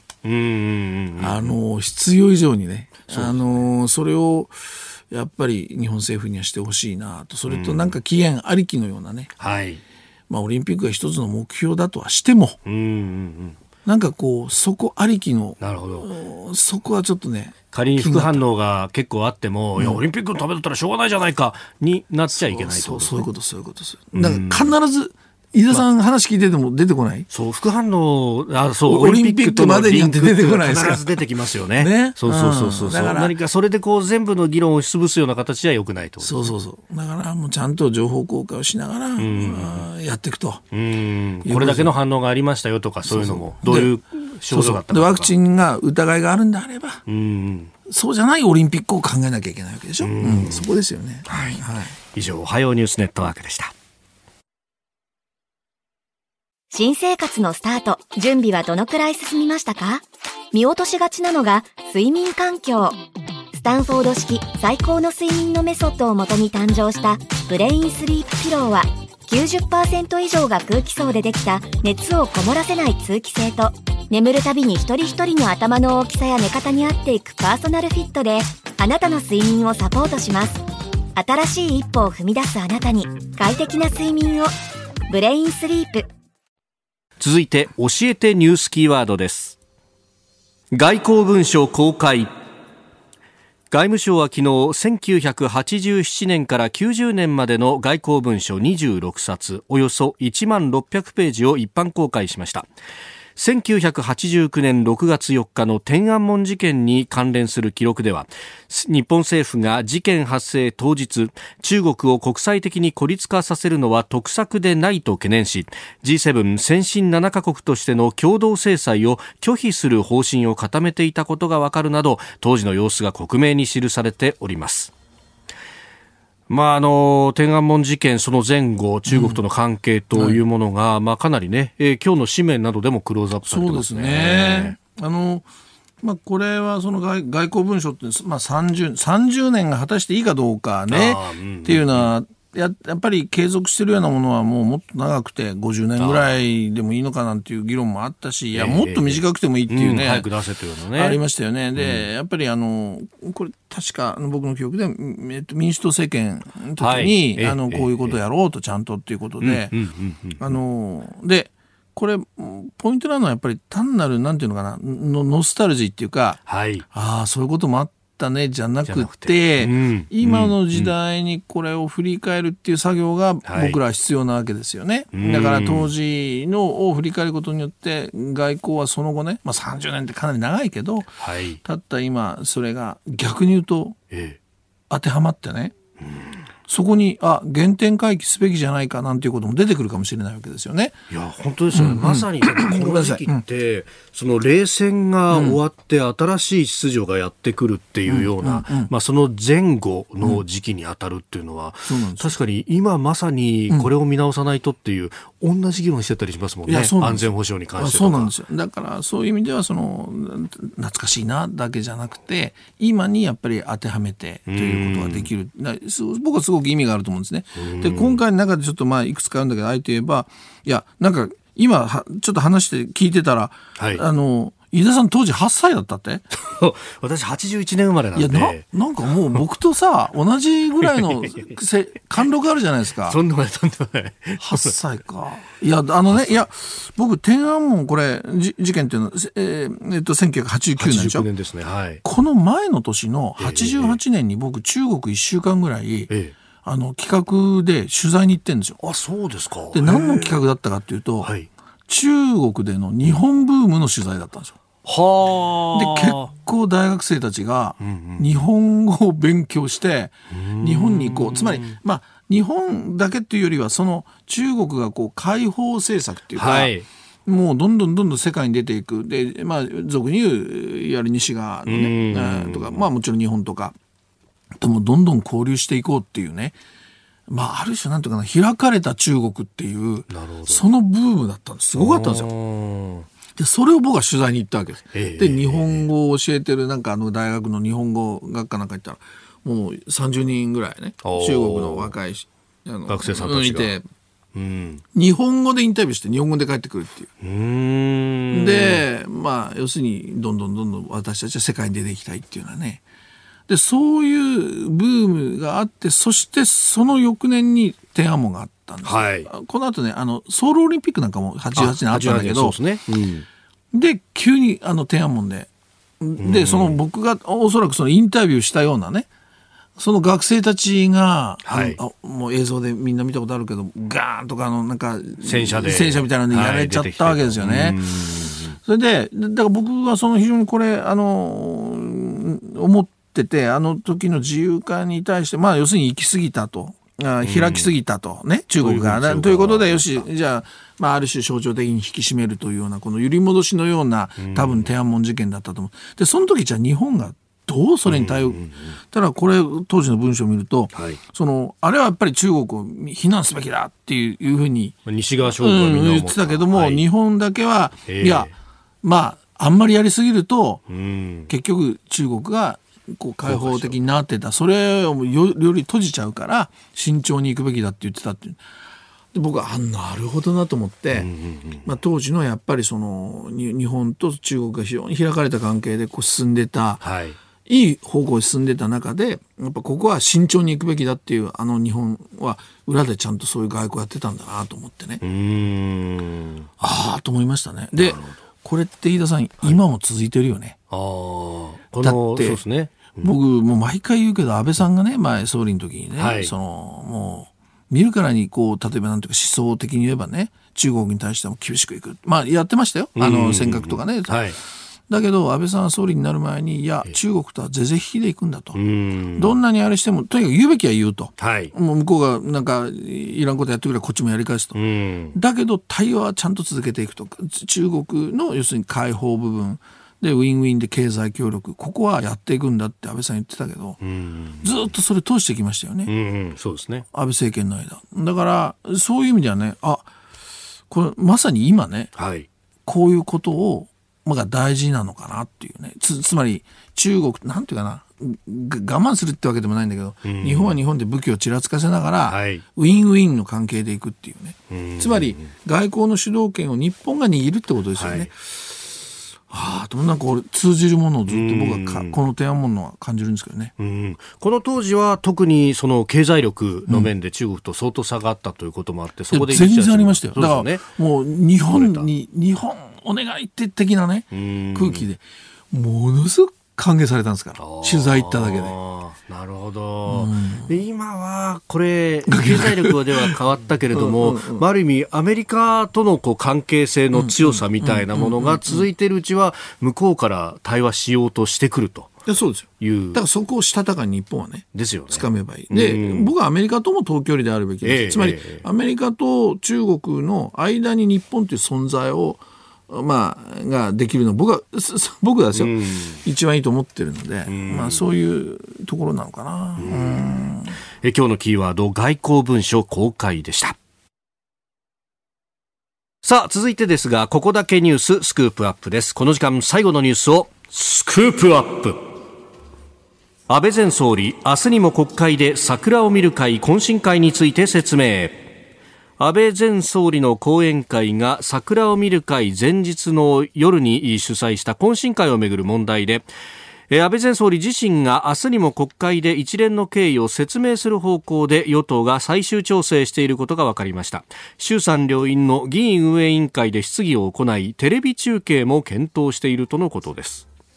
必要以上にね、それをやっぱり日本政府にはしてほしいなと。それとなんか期限ありきのようなね、はい、オリンピックが一つの目標だとはしても、なんかそこありきの、なるほど、そこはちょっとね、 仮に副反応が結構あっても、いやオリンピックのためだったらしょうがないじゃないかになっちゃいけないと、ね、 そういうことです。だから必ず飯田さん話聞いてても出てこない、 そう副反応オリンピックまでにって出てこないですか。 必ず出てきますよね。そうだから何かそれで全部の議論を押し潰すような形じゃ良くないと。 そうだからもうちゃんと情報公開をしながら、やっていくと。これだけの反応がありましたよとか、そういうのもどういう症状だったのか。 でワクチンが疑いがあるんであれば、そうじゃないオリンピックを考えなきゃいけないわけでしょ。そこですよね。はいはい、 以上おはようニュースネットワークでした。 新生活のスタート、準備はどのくらい進みましたか？見落としがちなのが睡眠環境。スタンフォード式最高の睡眠のメソッドをもとに誕生したブレインスリープピローは 90% 以上が空気層でできた熱をこもらせない通気性と、眠るたびに一人一人の頭の大きさや寝方に合っていくパーソナルフィットで、あなたの睡眠をサポートします。新しい一歩を踏み出すあなたに快適な睡眠を。ブレインスリープ。 続いて教えてニュースキーワードです。外交文書公開。外務省は昨日1987年から90年までの外交文書26冊およそ1万600ページを一般公開しました。1989年6月4日の天安門事件に関連する記録では、日本政府が事件発生当日、中国を国際的に孤立化させるのは得策でないと懸念し、G7 先進7カ国としての共同制裁を拒否する方針を固めていたことがわかるなど、当時の様子が克明に記されております。天安門事件その前後、中国との関係というものが、かなりね、今日の紙面などでもクローズアップされてますね。 そうですね。これはその外交文書って、30年が果たしていいかどうかね、っていうのはやっぱり継続してるようなものはもっと長くて50年ぐらいでもいいのかなんていう議論もあったし、いやもっと短くてもいいっていうね、 早く出せというのねありましたよね。で、やっぱりこれ確か僕の記憶で民主党政権の時に、こういうことをやろうとちゃんとっていうことで、でこれポイントなのはやっぱり単なるなんていうのかな、ノスタルジーっていうか、そういうこともあったねじゃなくて、今の時代にこれを振り返るっていう作業が僕らは必要なわけですよね。だから当時のを振り返ることによって外交はその後ね、30年ってかなり長いけど、たった今それが逆に言うと当てはまってね、そこに原点回帰すべきじゃないかなんていうことも出てくるかもしれないわけですよね。 いや本当ですよね、まさにこの時期って、その冷戦が終わって新しい秩序がやってくるっていうような、その前後の時期に当たるっていうのは、確かに今まさにこれを見直さないとっていう、同じ議論してたりしますもんね。安全保障に関してとか。 そうなんですよ。だからそういう意味では懐かしいなだけじゃなくて、今にやっぱり当てはめてということができる。僕はすごく意味があると思うんですね。で今回の中でちょっといくつかあるんだけど、あえて言えば、いやなんか今ちょっと話して聞いてたら、 飯田さん当時8歳だったって私81年生まれなんで。 いやなんかもう僕とさ同じぐらいの貫禄あるじゃないですか。 とんでもないとんでもない。 8歳か。いやいや僕天安門これ事件っていうのは、1989年でしょ。 89年ですね。はい。 この前の年の88年に僕中国1週間ぐらい、企画で取材に行ってるんですよ。 あ、そうですか。 で何の企画だったかっていうと、はい、中国での日本ブームの取材だったんですよ。 はで結構大学生たちが日本語を勉強して日本に行こう。つまり日本だけっていうよりはその中国がこう開放政策っていうか、はい、もうどんどん世界に出ていく。で俗に言ういわゆる西側のねとかもちろん日本とかともどんどん交流していこうっていうね、ある種なんていうかな、開かれた中国っていうそのブームだったんです。すごかったんですよ。でそれを僕は取材に行ったわけです。で日本語を教えてるなんか大学の日本語学科なんか行ったらもう30人ぐらいね、中国の若い学生さんたちがいて、日本語でインタビューして日本語で帰ってくるっていう。で要するにどんどん私たちは世界に出ていきたいっていうのはね。でそういうブームがあって、そしてその翌年に天安門があったんです、はい、この後ねソウルオリンピックなんかも88年あったんだけど、そうですね、で急に天安門でその僕がおそらくそのインタビューしたようなね、その学生たちが、はい、もう映像でみんな見たことあるけどガーンとかなんか戦車みたいなのでやれちゃったわけですよね、はい、それでだから僕はその非常にこれ思ってて、あの時の自由化に対して要するに行き過ぎたと、開きすぎたとね、中国がということで、よしじゃあ、ある種象徴的に引き締めるというようなこの揺り戻しのような多分天安門事件だったと思う。でその時じゃあ日本がどうそれに対応、ただこれ当時の文章を見ると、はい、あれはやっぱり中国を非難すべきだっていうふうに西側諸国はみんな思った、 言ってたけども、はい、日本だけはいやあんまりやりすぎると、結局中国がこう開放的になってた、それをより閉じちゃうから慎重に行くべきだって言ってたっていう。で僕はなるほどなと思って、当時のやっぱりその日本と中国が非常に開かれた関係でこう進んでた、はい、いい方向に進んでた中でやっぱここは慎重に行くべきだっていう日本は裏でちゃんとそういう外交やってたんだなと思ってね、と思いましたね。でこれって飯田さん、今も続いてるよね。だってそうですね、僕もう毎回言うけど安倍さんがね前総理の時にね、はい、もう見るからにこう例えばなんていうか思想的に言えばね中国に対しても厳しくいく、やってましたよ、尖閣とかね、はい、だけど安倍さんは総理になる前にいや中国とは是々非々でいくんだと、どんなにあれしてもとにかく言うべきは言うと、はい、もう向こうがなんかいらんことやってくればこっちもやり返すと、だけど対話はちゃんと続けていくと、中国の要するに開放部分でウィンウィンで経済協力、ここはやっていくんだって安倍さん言ってたけど、ずっとそれ通してきましたよね、 そうですね、 安倍政権の間だからそういう意味ではね、これまさに今ね、はい、こういうことをが大事なのかなっていうね、つまり中国なんていうかな、我慢するってわけでもないんだけど、日本は日本で武器をちらつかせながら、はい、ウィンウィンの関係でいくっていうね、つまり外交の主導権を日本が握るってことですよね、はいなんか通じるものをずっと僕はこの天安門のは感じるんですけどね、 この当時は特にその経済力の面で中国と相当差があったということもあって、そこで全然ありましたよ。だからもう日本お願いって的なね空気でものすごく歓迎されたんですから、取材行っただけで。 なるほど、で今はこれ経済力では変わったけれどもある意味アメリカとの関係性の強さみたいなものが続いているうちは向こうから対話しようとしてくると。 そうですよ。だからそこをしたたかに日本はねですよね、 掴めばいい。で僕はアメリカとも等距離であるべきです、つまりアメリカと中国の間に日本という存在をができるの僕はですよ、一番いいと思ってるので、そういうところなのかな。 今日のキーワード、外交文書公開でした。さあ続いてですが、ここだけニューススクープアップです。この時間最後のニュースをスクープアップ。安倍前総理、明日にも国会で桜を見る会懇親会について説明。 安倍前総理の後援会が桜を見る会前日の夜に主催した懇親会をめぐる問題で、安倍前総理自身が明日にも国会で一連の経緯を説明する方向で与党が最終調整していることが分かりました。衆参両院の議院運営委員会で質疑を行い、テレビ中継も検討しているとのことです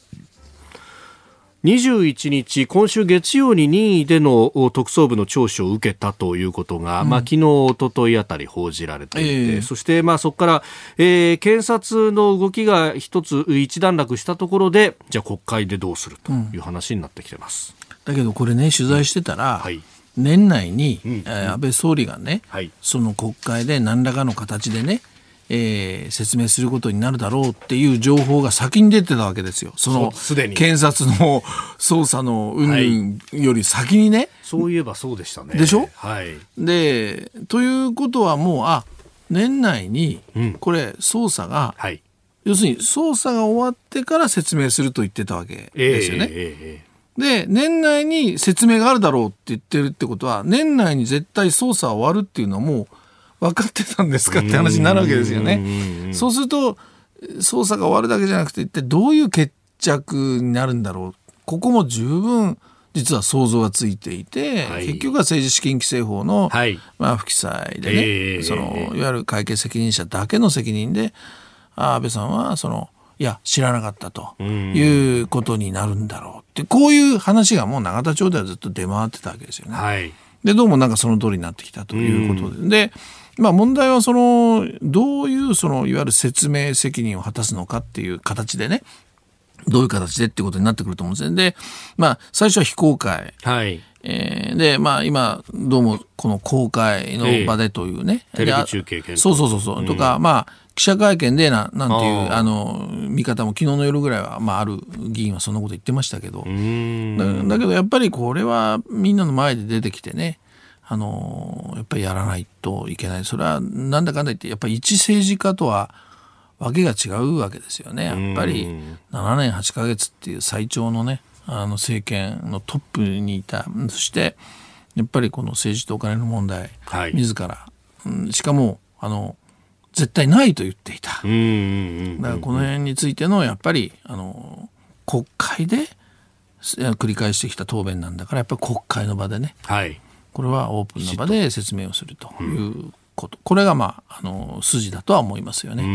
。21日、今週月曜に任意での特捜部の聴取を受けたということが、昨日、一昨日あたり報じられていて、そしてそこから、検察の動きが一段落したところで、じゃあ国会でどうするという話になってきてます。 だけどこれね、取材してたら、年内に、安倍総理がね、その国会で何らかの形でね、説明することになるだろうっていう情報が先に出てたわけですよ。その検察の捜査の云々より先にね、 そういえばそうでしたね。 でしょ、でということはもう年内にこれ捜査が、要するに捜査が終わってから説明すると言ってたわけですよね。で年内に説明があるだろうって言ってるってことは、年内に絶対捜査は終わるっていうのはもう分かってたんですかって話になるわけですよね。そうすると捜査が終わるだけじゃなくて、一体どういう決着になるんだろう、ここも十分実は想像がついていて、結局は政治資金規正法の、不記載でね、そのいわゆる会計責任者だけの責任で安倍さんはいや知らなかったということになるんだろうって、こういう話がもう永田町ではずっと出回ってたわけですよね。でどうもなんかその通りになってきたということで、問題はどういういわゆる説明責任を果たすのかっていう形でね、どういう形でっていうことになってくると思うんですね。で、最初は非公開、で今どうもこの公開の場でというね、 テレビ中継検討、 そうとか、記者会見でなんていう見方も昨日の夜ぐらいは、ある議員はそんなこと言ってましたけど、だけどやっぱりこれはみんなの前で出てきてね、やっぱりやらないといけない。それはなんだかんだ言ってやっぱり一政治家とはわけが違うわけですよね。やっぱり7年8ヶ月っていう最長のね、政権のトップにいた。そしてやっぱりこの政治とお金の問題、自ら、しかも絶対ないと言っていた。だからこの辺についてのやっぱり国会で繰り返してきた答弁なんだから、やっぱり国会の場でね、これはオープンの場で説明をするということ、これが筋だとは思いますよね。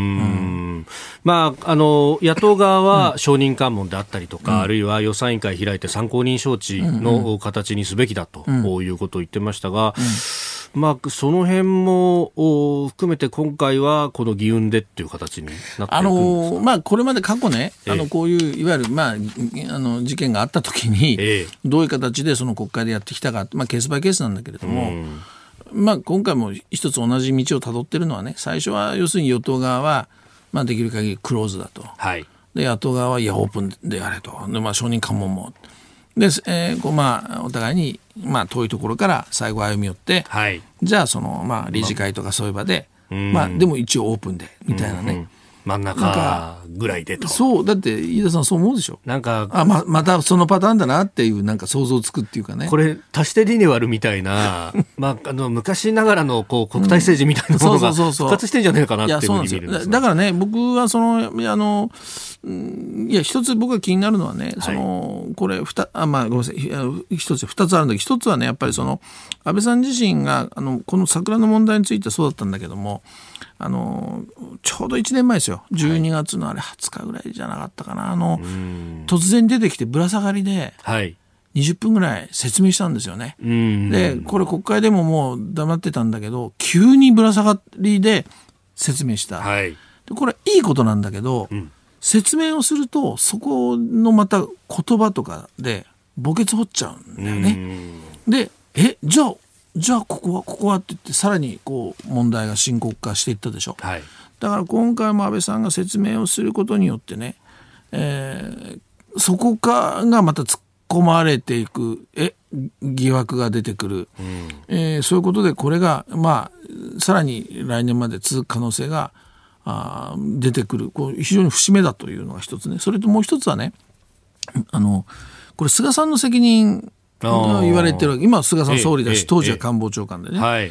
野党側は証人喚問であったりとか、あるいは予算委員会開いて参考人招致の形にすべきだということを言ってましたが、その辺も含めて今回はこの議運でっていう形になっていくんですか。 これまで過去ね、こういういわゆる、事件があったときに、どういう形でその国会でやってきたか、ケースバイケースなんだけれども、今回も一つ同じ道をたどっているのはね、最初は要するに与党側は、できる限りクローズだと、で野党側はいやオープンでやれと、で、証人喚問もで、お互いに、遠いところから最後歩み寄って、じゃあ理事会とかそういう場で、でも一応オープンでみたいなね、 真ん中ぐらいでと。 そうだって飯田さんそう思うでしょ。 なんかまたそのパターンだなっていうなんか想像つくっていうかね。 これ足してリニューアルみたいな昔ながらの国対政治みたいなものが復活してんじゃないかなっていうふうに見るんです。 だからね、僕は一つ僕が気になるのはね、これごめんなさい、2つあるんだけど、一つはね、やっぱり安倍さん自身がこの桜の問題についてそうだったんだけども、ちょうど1年前ですよ、12月の20日ぐらいじゃなかったかな、突然出てきてぶら下がりで20分ぐらい説明したんですよね。でこれ国会でももう黙ってたんだけど、急にぶら下がりで説明した、でこれいいことなんだけど、説明をするとそこのまた言葉とかで墓穴掘っちゃうんだよね。でじゃあここはって言って、さらに問題が深刻化していったでしょ。だから今回も安倍さんが説明をすることによってね、そこがまた突っ込まれていく疑惑が出てくる、そういうことでこれがさらに来年まで続く可能性が出てくる、非常に節目だというのが一つね。それともう一つはね、これ菅さんの責任が言われてるわけ。今は菅さん総理だし、当時は官房長官でね、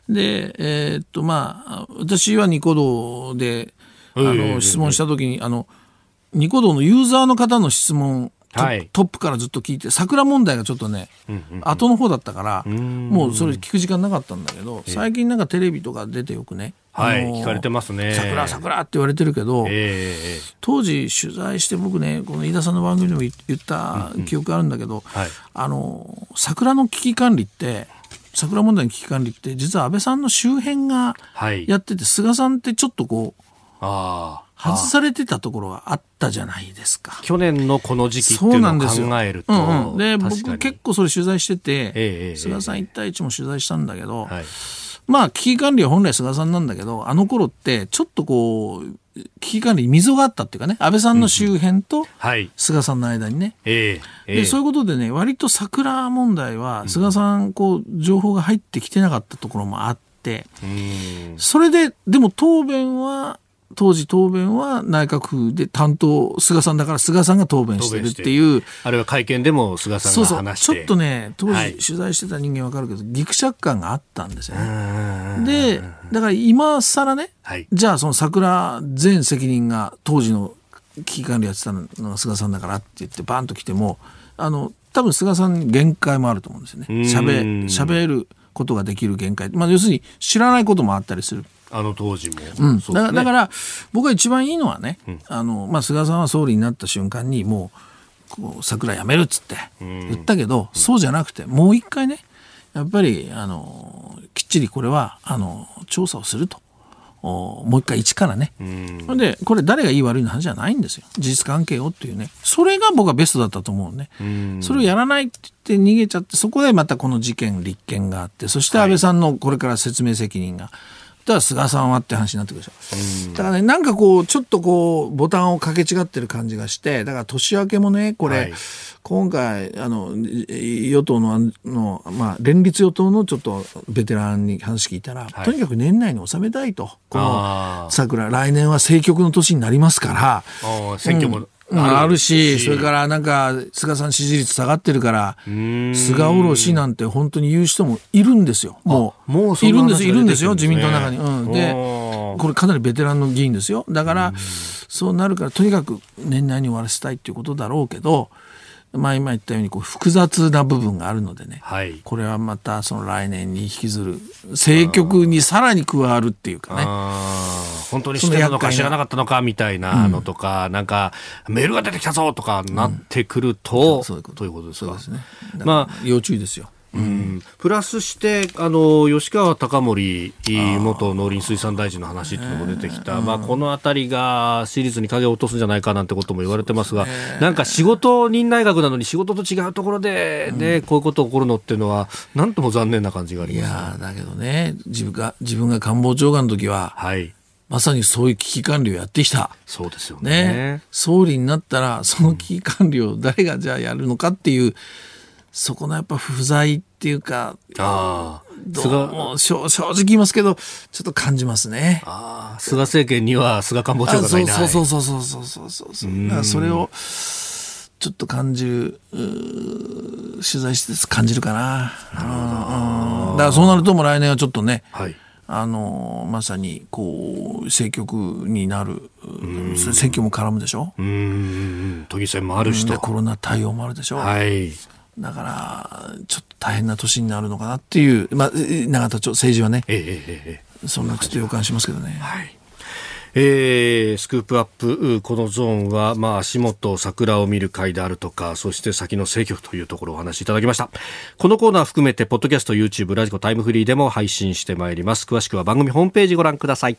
で、私はニコ動で質問した時にニコ動のユーザーの方の質問トップからずっと聞いて、桜問題がちょっとね、後の方だったからもうそれ聞く時間なかったんだけど、最近なんかテレビとか出てよくね、 聞かれてますね。 桜って言われてるけど、当時取材して僕ね、この飯田さんの番組でも言った記憶あるんだけど、桜の危機管理って、桜問題の危機管理って実は安倍さんの周辺がやってて、菅さんってちょっとこう外されてたところがあったじゃないですか。 去年のこの時期っていうのを考えると、 で僕結構それ取材してて、菅さん1対1も取材したんだけど、危機管理は本来菅さんなんだけど、あの頃ってちょっとこう危機管理に溝があったっていうかね、安倍さんの周辺と菅さんの間にね、でそういうことでね、割と桜問題は菅さんこう情報が入ってきてなかったところもあって、それででも当時答弁は内閣府で担当菅さんだから、菅さんが答弁してるっていう、 あれは会見でも菅さんが話して、 ちょっとね当時取材してた人間わかるけど、ギクシャク感があったんですよね。でだから今更ね、じゃあその桜全責任が当時の危機管理やってたのが菅さんだからって言ってバンと来ても、多分菅さんに限界もあると思うんですよね。喋ることができる限界、要するに知らないこともあったりする。 当時も、 だから僕が一番いいのはね、菅さんは総理になった瞬間にもうこう桜やめるっつって言ったけど、そうじゃなくてもう一回ね、やっぱりきっちりこれは調査をすると、もう一回一からね、でこれ誰がいい悪いの話じゃないんですよ、事実関係をっていうね、それが僕はベストだったと思うね。それをやらないって言って逃げちゃって、そこでまたこの事件立件があって、そして安倍さんのこれから説明責任が、だから菅さんはって話になってくるでしょ。だからね、なんかこうちょっとこうボタンをかけ違ってる感じがして、だから年明けもねこれ、今回与党の連立与党のちょっとベテランに話聞いたら、とにかく年内に収めたいと、この桜来年は政局の年になりますから、 選挙もあるし、それからなんか菅さん支持率下がってるから菅おろしなんて本当に言う人もいるんですよ。もういるんですよ自民党の中に、でこれかなりベテランの議員ですよ。だからそうなるから、とにかく年内に終わらせたいっていうことだろうけど、今言ったようにこう複雑な部分があるのでね、これはまたその来年に引きずる、政局にさらに加わるっていうかね、 本当にしてるのか知らなかったのかみたいなのとか、なんかメールが出てきたぞとかなってくると、そういうことですか。 そうですね。要注意ですよ。 プラスして吉川貴盛元農林水産大臣の話っていうのも出てきた、このあたりが私立に影を落とすんじゃないかなんてことも言われてますが、なんか仕事人内閣なのに仕事と違うところで、こういうことが起こるのっていうのはなんとも残念な感じがあります。 いやだけどね、自分が官房長官の時は、まさにそういう危機管理をやってきた。 そうですよね。 総理になったらその危機管理を誰がじゃあやるのかっていう、そこのやっぱ不在っていうか、どうも正直言いますけどちょっと感じますね。 菅政権には菅官房長官がいない。 そうだからそれをちょっと感じる、取材して感じるかな。だからそうなるともう来年はちょっとね、まさにこう政局になる、選挙も絡むでしょ。 都議選もあるしと、 コロナ対応もあるでしょ。だからちょっと大変な年になるのかなっていう、永田町政治はね、そんなちょっと予感しますけどね。 スクープアップ、このゾーンは、足元桜を見る会であるとか、そして先の政局というところをお話しいただきました。このコーナー含めてポッドキャスト、 YouTube、 ラジコタイムフリーでも配信してまいります。詳しくは番組ホームページご覧ください。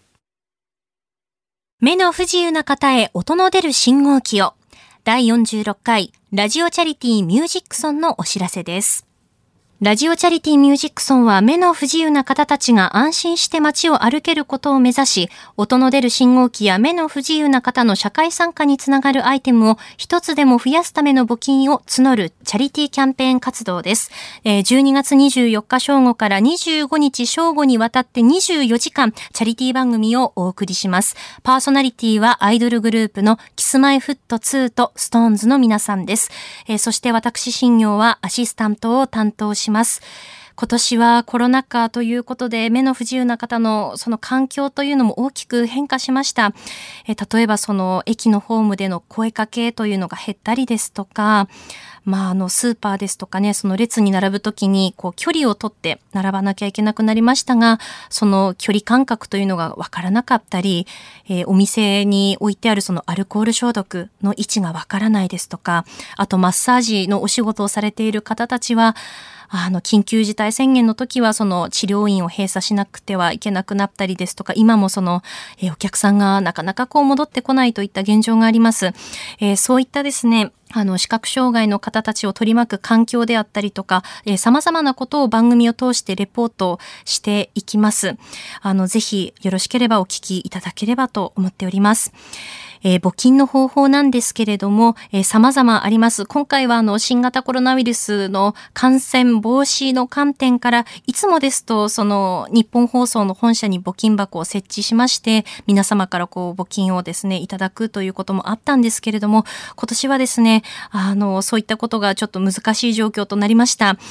目の不自由な方へ音の出る信号機を、第46回ラジオチャリティーミュージックソンのお知らせです。ラジオチャリティーミュージックソンは目の不自由な方たちが安心して街を歩けることを目指し、音の出る信号機や目の不自由な方の社会参加につながるアイテムを一つでも増やすための募金を募るチャリティーキャンペーン活動です。12月24日正午から25日正午にわたって24時間チャリティー番組をお送りします。パーソナリティはアイドルグループのキスマイフット2とストーンズの皆さんです。そして私新業はアシスタントを担当します。 今年はコロナ禍ということで、目の不自由な方のその環境というのも大きく変化しました。例えばその駅のホームでの声かけというのが減ったりですとか、スーパーですとかね、その列に並ぶときに距離を取って並ばなきゃいけなくなりましたが、その距離感覚というのがわからなかったり、お店に置いてあるそのアルコール消毒の位置がわからないですとか、あとマッサージのお仕事をされている方たちは、緊急事態宣言の時はその治療院を閉鎖しなくてはいけなくなったりですとか、今もその、お客さんがなかなか戻ってこないといった現状があります。そういったですね、視覚障害の方たちを取り巻く環境であったりとか、様々なことを番組を通してレポートしていきます。ぜひよろしければお聞きいただければと思っております。募金の方法なんですけれども、様々あります。今回は新型コロナウイルスの感染防止の観点から、いつもですとその日本放送の本社に募金箱を設置しまして、皆様から募金をですねいただくということもあったんですけれども、今年はですねそういったことがちょっと難しい状況となりました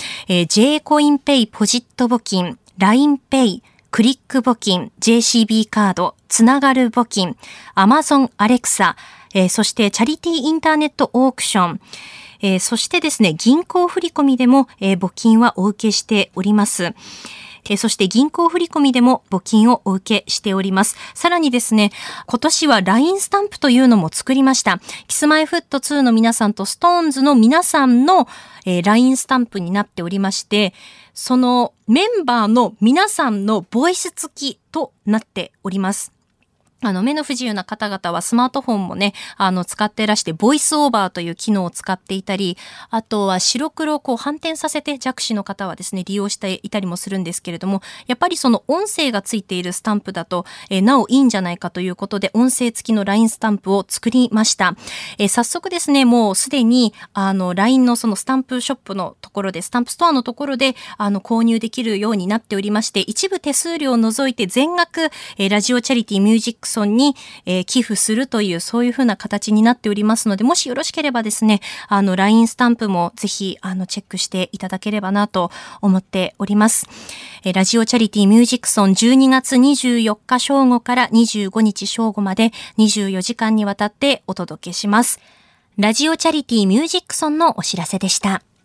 。J コインペイポジット募金、LINE Pay、クリック募金、JCB カード、つながる募金、Amazon Alexa、そしてチャリティーインターネットオークション、そしてですね、銀行振込でも、募金はお受けしております。そして銀行振込でも募金をお受けしております。さらにですね、今年は LINE スタンプというのも作りました。Kｉｓ-My-Ft2 の皆さんと SixTONES の皆さんの、LINE スタンプになっておりまして、そのメンバーの皆さんのボイス付きとなっております。目の不自由な方々はスマートフォンもね、使っていらして、ボイスオーバーという機能を使っていたり、あとは白黒を反転させて弱視の方はですね、利用していたりもするんですけれども、やっぱりその音声がついているスタンプだと、なおいいんじゃないかということで、音声付きの LINE スタンプを作りました。早速ですね、もうすでに、LINE のそのスタンプショップのところで、スタンプストアのところで、購入できるようになっておりまして、一部手数料を除いて全額、ラジオチャリティーミュージックソンに、寄付するというそういうふうな形になっておりますので、もしよろしければですね、LINE スタンプもぜひチェックしていただければなと思っております。ラジオチャリティーミュージックソン12月24日正午から25日正午まで24時間にわたってお届けします。ラジオチャリティーミュージックソンのお知らせでした。